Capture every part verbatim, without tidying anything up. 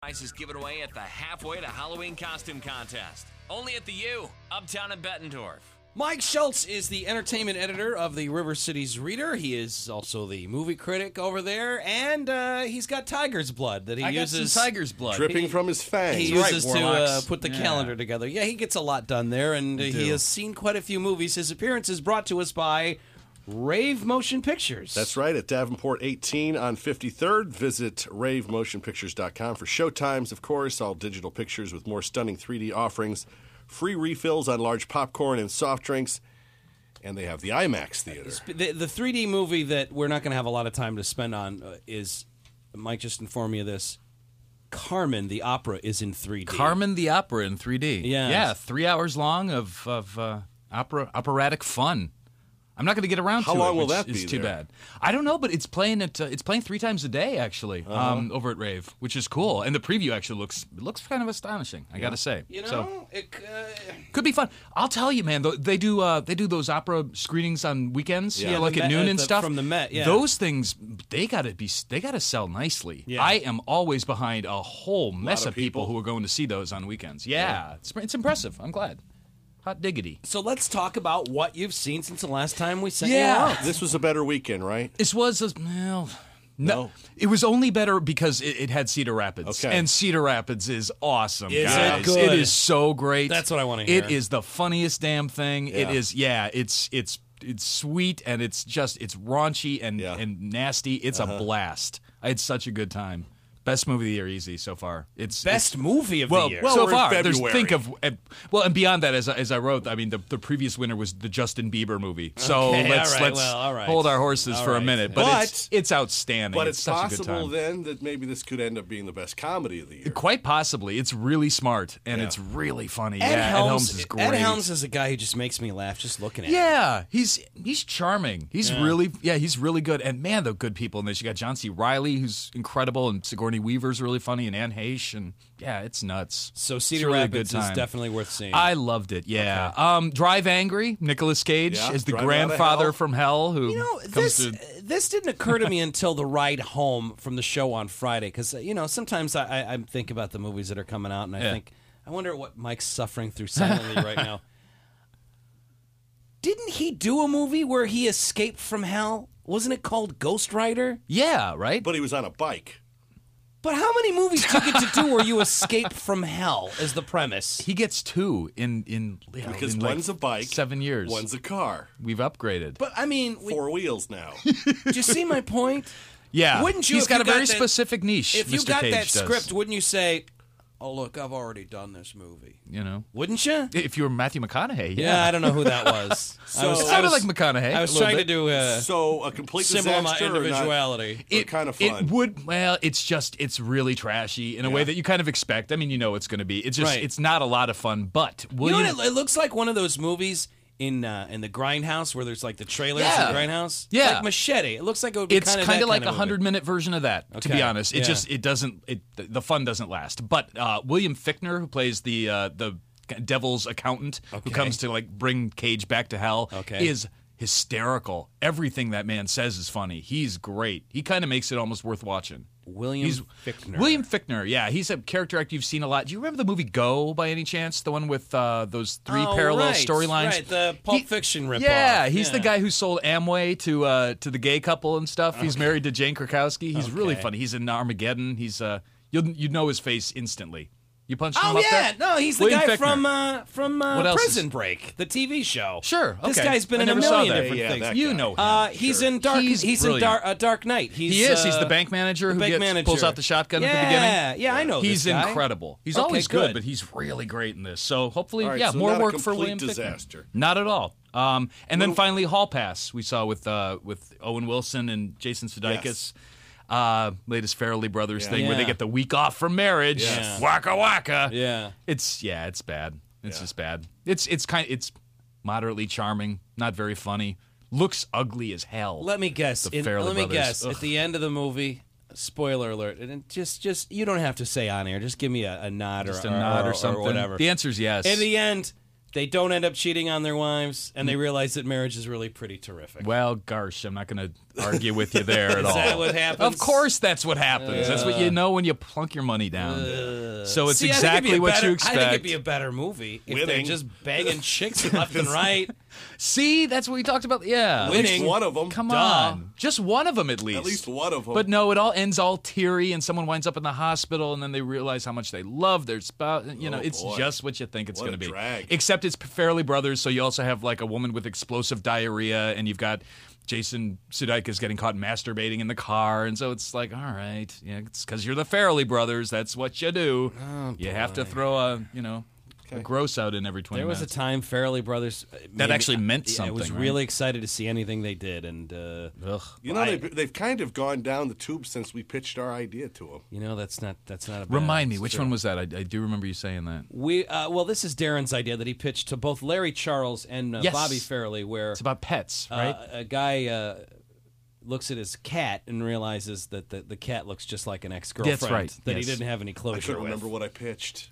Prizes given away at the Halfway to Halloween Costume Contest. Only at the U, Uptown and Bettendorf. Mike Schultz is the entertainment editor of the River Cities Reader. He is also the movie critic over there, and uh, he's got tiger's blood that he I uses. got some tiger's blood Dripping from his fangs. He That's uses right, to uh, Warlocks. put the Yeah. calendar together. Yeah, he gets a lot done there, and uh, he do. has seen quite a few movies. His appearance is brought to us by Rave Motion Pictures. That's right, at Davenport eighteen on fifty-third. Visit rave motion pictures dot com for showtimes, of course, all digital pictures with more stunning three D offerings, free refills on large popcorn and soft drinks, and they have the IMAX theater. The, the three D movie that we're not going to have a lot of time to spend on uh, is, Mike just informed me of this, Carmen, the opera, is in three D. Carmen the Opera in three D. Yes. Yeah, three hours long of, of uh, opera operatic fun. I'm not going to get around How to long it, will which that is be too there? bad. I don't know, but it's playing at uh, it's playing three times a day actually um, over at Rave, which is cool. And the preview actually looks it looks kind of astonishing. I got to say, You know, so it, uh, could be fun. I'll tell you, man. th- They do uh, they do those opera screenings on weekends, Yeah. you know, Yeah, like the at Met- noon uh, and the- stuff. from the Met, yeah. Those things they got to be they got to sell nicely. Yeah. I am always behind a whole mess of of people. people. who are going to see those on weekends. Yeah, It's, it's impressive. I'm glad. Hot diggity. so let's talk about what you've seen since the last time we sent Yeah. you out. This was a better weekend, right? This was a, well, no. No. It was only better because it, it had Cedar Rapids. Okay. And Cedar Rapids is awesome. Is it guys. good? It is so great. That's what I wanna hear. It is the funniest damn thing. It Yeah. is, yeah, it's it's it's sweet and it's just it's raunchy and, Yeah. and nasty. It's a blast. I had such a good time. Best movie of the year, easy so far. It's Best it's, movie of well, the year. Well, so we're in far, there's February. think of uh, well, and beyond that, as I- as I wrote, I mean, the, the previous winner was the Justin Bieber movie. So Okay, let's all right, let's well, all right. hold our horses All for right. a minute. But, But- it's it's outstanding. But it's, such a good possible time. then that maybe this could end up being the best comedy of the year. Quite possibly, it's really smart and Yeah. it's really funny. Ed yeah, Helms, Ed Helms is great. Ed Helms is a guy who just makes me laugh just looking at him. Yeah, he's he's charming. He's Yeah. really yeah, he's really good. And man, the good people in this. You got John C. Reilly, who's incredible, and Sigourney Weaver's really funny, and Anne Heche, and yeah, it's nuts. So It's Cedar really a Rapids good is time. definitely worth seeing. I loved it. Yeah. Um, Drive Angry. Nicolas Cage Yeah, is the Driving Out of grandfather Hell. from Hell who You know, comes this to. this didn't occur to me until the ride home from the show on Friday, because you know sometimes I, I, I think about the movies that are coming out, and I Yeah. think I wonder what Mike's suffering through silently right now. Didn't he do a movie where he escaped from hell? Wasn't it called Ghost Rider? Yeah, right. But he was on a bike. But how many movies do you get to do where you escape from hell? Is the premise? He gets two in in you know, Because in like one's a bike, seven years. one's a car. We've upgraded. But I mean, we, Four wheels now. do you see my point? yeah, Wouldn't you? He's if got you a very that- specific niche. If you Mister got Cage that does, script, wouldn't you say, "Oh, look, I've already done this movie"? you know, Wouldn't you? if you were Matthew McConaughey, Yeah, yeah, I don't know who that was. I was, So- it I sounded was, like McConaughey. I was a little trying to bit. do a So a complete symbol of my disaster or not? individuality. Or kind of fun. It would well, it's just it's really trashy in a way Yeah. that you kind of expect. I mean, you know it's going to be. It's just Right. it's not a lot of fun. But You William, know what? It, it looks like one of those movies in uh, in the Grindhouse where there's like the trailers Yeah. in Grindhouse. Yeah. like Machete. It looks like it would be it's kind of kind of like a a hundred minute version of that. To be Okay. honest, it Yeah. just it doesn't it the fun doesn't last. But uh, William Fichtner, who plays the uh, the devil's accountant who Okay. comes to like bring Cage back to hell, Okay. is hysterical. Everything that man says is funny. He's great. He kind of makes it almost worth watching. William He's Fichtner. William Fichtner, yeah, he's a character actor you've seen a lot. Do you remember the movie Go by any chance? The one with uh, those three Oh, parallel right, storylines. right, the Pulp He- Fiction ripoff. Yeah, he's the Yeah. guy who sold Amway to uh, to the gay couple and stuff. He's married to Jane Krakowski. He's really Okay. funny. He's in Armageddon. He's uh, you'll you know his face instantly. You punched him Oh up yeah, there? no, he's the William guy Fichtner. from uh, from uh, What else Prison is- Break, the T V show. Sure, This okay. guy's been I in a never saw million that. different Yeah, things. that You guy. know him. Uh, he's Sure. in Dark. He's He's, in brilliant. Dark, uh, Dark Knight. He's, He is. He's uh, the bank manager the who bank gets, manager. pulls out the shotgun yeah, at the beginning. Yeah, yeah, I know. He's this guy. incredible. He's Okay, always good, good. but he's really great in this. So hopefully, All right, yeah, so more not a work for complete William Fichtner. disaster. Not at all. Um, and then finally, Hall Pass we saw with uh, with Owen Wilson and Jason Sudeikis. Yes. Uh, latest Farrelly Brothers Yeah. thing where they Yeah. get the week off from marriage. Yes. Waka waka. Yeah. It's yeah, it's bad. It's Yeah. just bad. It's it's kind it's moderately charming, not very funny. Looks ugly as hell. Let me guess. The In, Farrelly let me brothers. guess. Ugh. At the end of the movie, spoiler alert. And just, just you don't have to say on air. Just give me a, a nod Just or a nod or, or something. whatever. The answer's yes. In the end, They don't end up cheating on their wives, and they realize that marriage is really pretty terrific. Well, gosh, I'm not going to argue with you there at all. Is that what happens? Of course, that's what happens. That's what you know when you plunk your money down. Uh, so it's See, I think it'd exactly be a what better- you expect. I think it'd be a better movie if they're Winning. just banging chicks left and right. See, that's what we talked about. Yeah, At least Winning. one of them. Come Duh. on, just one of them at least. At least one of them. But no, it all ends all teary, and someone winds up in the hospital, and then they realize how much they love their spouse. You know, Oh, it's boy. just what you think it's What going a to be. drag. Except it's Fairly Brothers, so you also have like a woman with explosive diarrhea, and you've got Jason Sudeikis getting caught masturbating in the car, and so it's like, all right, yeah, it's because you're the Farrelly Brothers. That's what you do. Oh, you have to throw a, you know, a gross out in every twenty There was a minutes. time Farrelly Brothers uh, That made actually me- meant yeah, I was something, right? really excited to see anything they did, and uh, Ugh. You know, I- they've, they've kind of gone down the tube since we pitched our idea to them. you know that's not that's not a bad, Remind me, it's which true. one was that? I, I do remember you saying that. We uh, well, this is Darren's idea that he pitched to both Larry Charles and uh, Yes. Bobby Farrelly, where It's about pets, right? uh, a guy uh, looks at his cat and realizes that the, the cat looks just like an ex-girlfriend That's right, that yes. he didn't have any I closure couldn't with. remember what I pitched.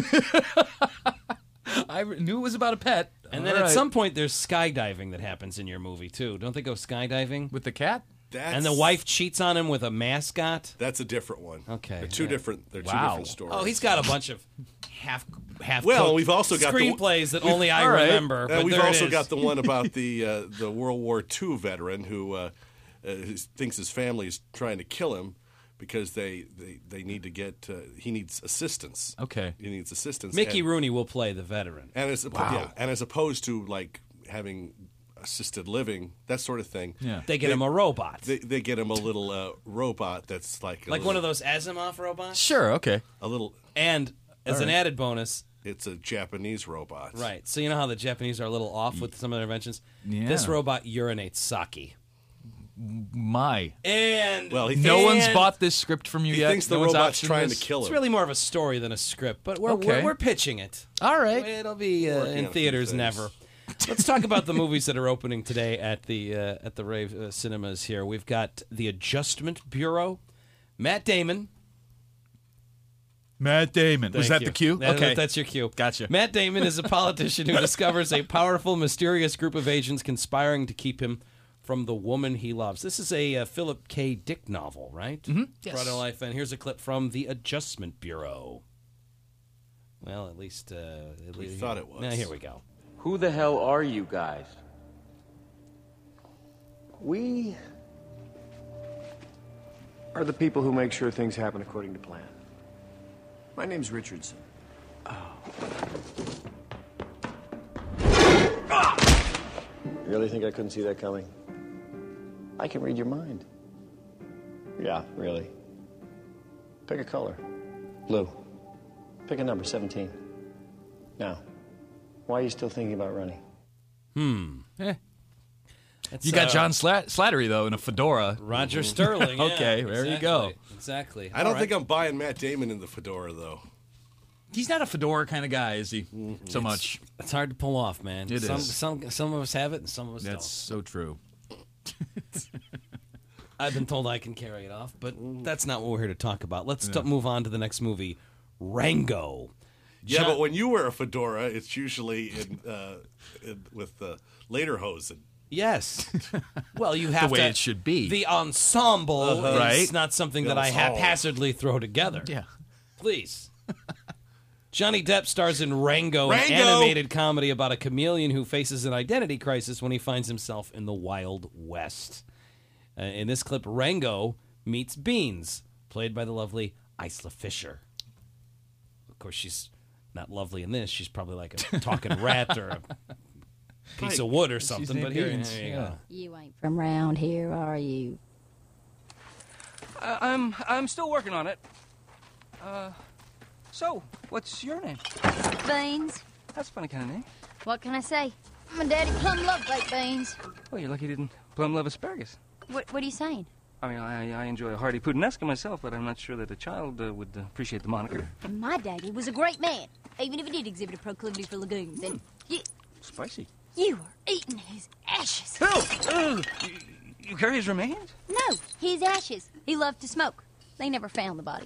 I re- knew it was about a pet. And then All at right. some point, there's skydiving that happens in your movie too. Don't they go skydiving? with the cat. That's, And the wife cheats on him with a mascot. That's a different one. Okay, They're two yeah. different. They're two Wow. different stories. Oh, he's got a bunch of half half. Well, we've also got the- screenplays that only I All right. remember. Uh, but we've there it also is. got the one about the uh, the World War Two veteran who uh, uh, who thinks his family is trying to kill him because they, they, they need to get uh, he needs assistance. Okay. He needs assistance. Mickey and, Rooney will play the veteran. and as yeah, and as opposed to like having assisted living, that sort of thing. Yeah. They get him a robot, They, they get him a little uh, robot that's like a like little, one of those Asimov robots. Sure. Okay. a little. And as All an right. added bonus, It's a Japanese robot. right? So you know how the Japanese are a little off with some of their inventions. Yeah. This robot urinates sake. My. And Well, he No one's and bought this script from you He yet. thinks the no one's robot's optioned trying this? to kill him. It's really more of a story than a script, but we're Okay. we're, we're pitching it. All right. It'll be uh, Working on in a few theaters things. never. Let's talk about the movies that are opening today at the uh, at the Rave uh, Cinemas here. We've got The Adjustment Bureau, Matt Damon. Matt Damon. Was Thank that you. the cue? That- okay. that's your cue. Gotcha. Matt Damon is a politician who discovers a powerful, mysterious group of agents conspiring to keep him from the woman he loves. This is a uh, Philip K. Dick novel, right? Mm-hmm. Yes. Brought to life, and here's a clip from The Adjustment Bureau. Well, at least uh, at We least, thought it was. Now, here we go. Who the hell are you guys? We are the people who make sure things happen according to plan. My name's Richardson. Oh. You really think I couldn't see that coming? I can read your mind. Yeah, really. Pick a color. Blue. Pick a number, seventeen. Now, why are you still thinking about running? Eh. It's, You got uh, John Slat- Slattery, though, in a fedora. Roger Sterling. yeah, Okay, there you exactly, go. Exactly. I don't All right. think I'm buying Matt Damon in the fedora though. He's not a fedora kind of guy, is he? So much. It's hard to pull off, man. It some, is. Some some of us have it, and some of us That's so true. don't. I've been told I can carry it off, but that's not what we're here to talk about. Let's t- move on to the next movie, Rango. Yeah, John- but when you wear a fedora, it's usually in, uh, in with the lederhosen. Yes. Well, you have way to. it should be. The ensemble is Right. not something The that I ensemble. haphazardly throw together. Yeah. Please. Johnny Depp stars in Rango, an Rango! animated comedy about a chameleon who faces an identity crisis when he finds himself in the Wild West. Uh, in this clip, Rango meets Beans, played by the lovely Isla Fisher. Of course, she's not lovely in this. She's probably like a talking rat or a piece of wood or something. named But here, Beans, here you yeah. go. You ain't from round here, are you? Uh, I'm I'm still working on it. Uh, so what's your name? Beans? That's a funny kind of name. What can I say? My daddy plumb love baked beans. Well, you're lucky you didn't plum love asparagus. What, what are you saying? I mean, I, I enjoy a hearty puttanesca myself, but I'm not sure that a child uh, would uh, appreciate the moniker. My daddy was a great man, even if he did exhibit a proclivity for legumes. And you, Spicy. you are eating his ashes. Oh, you, you carry his remains? No, his ashes. He loved to smoke. They never found the body. Oh,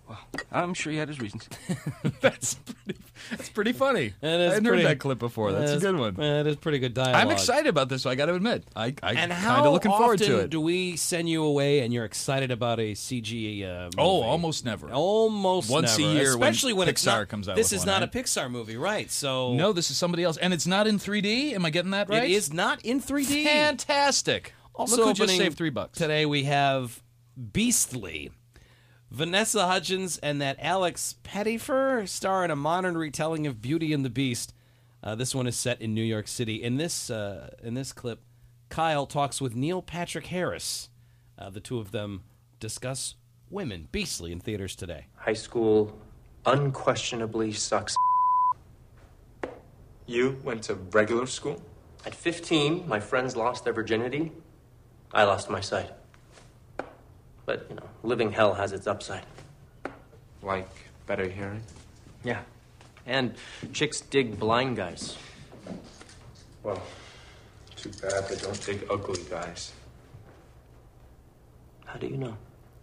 Well, I'm sure he had his reasons. That's pretty, that's pretty funny. That is I hadn't pretty- heard that clip before. That's that a is- good one. That is pretty good dialogue. I'm excited about this, so I got to admit. I, I And kind how of looking forward often to it. do we send you away and you're excited about a C G uh, movie? Oh, almost never. Almost Once a never. year when especially when, it's Pixar not, comes out This with is one, not right? a Pixar movie, right? So No, this is somebody else. And it's not in three D? Am I getting that right? it is not in three D. Fantastic. Also, Look who just opening saved three bucks. Today we have Beastly. Vanessa Hudgens and that Alex Pettyfer star in a modern retelling of Beauty and the Beast. Uh, this one is set in New York City. In this uh, in this clip, Kyle talks with Neil Patrick Harris. Uh, the two of them discuss women. Beastly in theaters today. High school unquestionably sucks. You went to regular school? At fifteen, my friends lost their virginity. I lost my sight. But, you know, living hell has its upside. Like better hearing? Yeah. And chicks dig blind guys. Well, too bad they don't dig ugly guys. How do you know?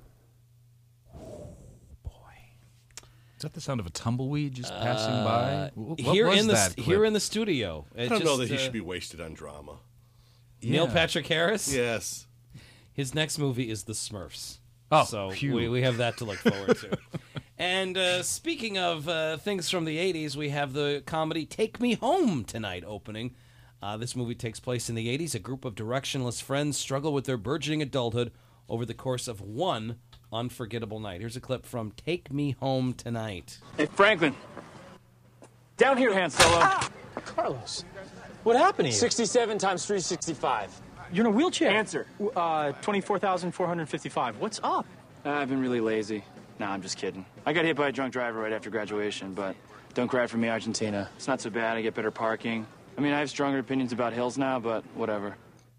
Is that the sound of a tumbleweed just passing by? Wh- What here was in the that st- clip? here in the studio. I don't know that he should be wasted on drama. Neil Yeah. Patrick Harris. Yes. His next movie is The Smurfs. Oh, so phew. we, we have that to look forward to. And uh, speaking of uh, things from the eighties, we have the comedy Take Me Home tonight opening. Uh, this movie takes place in the eighties. A group of directionless friends struggle with their burgeoning adulthood over the course of one unforgettable night. Here's a clip from Take Me Home Tonight. Hey, Franklin. Down here, Han Solo. Ah! Carlos, what happened to you? sixty-seven times three sixty-five. You're in a wheelchair. Answer. Uh, twenty-four thousand four hundred fifty-five. What's up? Uh, I've been really lazy. Nah, I'm just kidding. I got hit by a drunk driver right after graduation, but don't cry for me, Argentina. It's not so bad. I get better parking. I mean, I have stronger opinions about hills now, but whatever.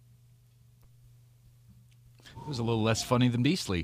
It was a little less funny than Beastly.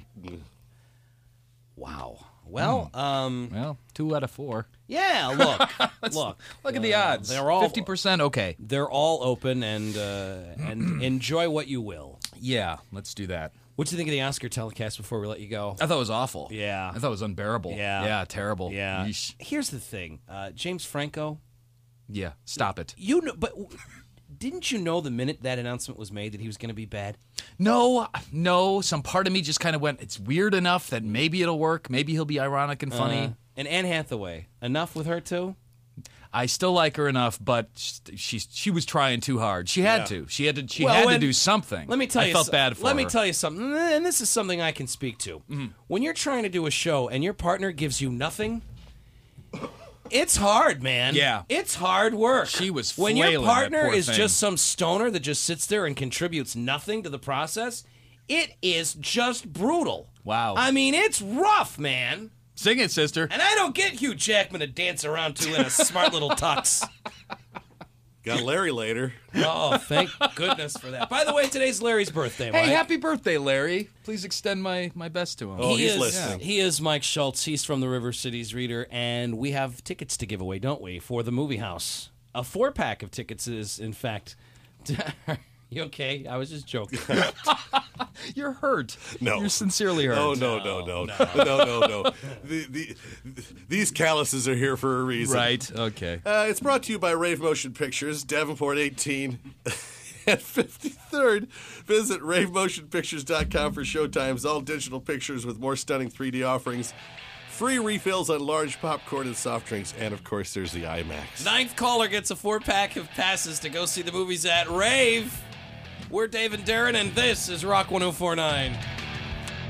Wow. Well, um, Well, two out of four. yeah. Look, look, Look at the odds. they're all fifty percent okay. They're all open and uh, and enjoy what you will. Yeah, let's do that. What do you think of the Oscar telecast before we let you go? I thought it was awful. Yeah. I thought it was unbearable. Yeah. Yeah, terrible. Yeah. Yeesh. Here's the thing, uh, James Franco. Yeah, stop it. You know, but didn't you know the minute that announcement was made that he was going to be bad? No, no. Some part of me just kind of went, it's weird enough that maybe it'll work. Maybe he'll be ironic and funny. Uh, and Anne Hathaway, enough with her too. I still like her enough, but she she was trying too hard. She had Yeah. to. She had to. She Well, had to when- do something. Let me tell I you. felt so- bad for Let her. me tell you something, and this is something I can speak to. Mm-hmm. When you're trying to do a show and your partner gives you nothing, it's hard, man. Yeah. it's hard work. She was when your flailing, that partner poor is thing. just some stoner that just sits there and contributes nothing to the process. It is just brutal. Wow. I mean, it's rough, man. Sing it, sister. And I don't get Hugh Jackman to dance around to in a smart little tux. Got Larry later. Oh, thank goodness for that. By the way, today's Larry's birthday, Hey, Mike. happy birthday, Larry. Please extend my, my best to him. Oh, he he's is, listening. He is Mike Schultz. He's from the River Cities Reader, and we have tickets to give away, don't we, for the movie house? A four-pack of tickets is, in fact... You okay? I was just joking. You're hurt. No. You're sincerely hurt. Oh, no, no, no. No, no, no, no. The, the, these calluses are here for a reason. Right, okay. Uh, it's brought to you by Rave Motion Pictures, Davenport eighteen at fifty-third. Visit rave motion pictures dot com for showtimes, all digital pictures with more stunning three D offerings, free refills on large popcorn and soft drinks, and, of course, there's the IMAX. Ninth caller gets a four-pack of passes to go see the movies at Rave. We're Dave and Darren, and this is Rock one oh four point nine.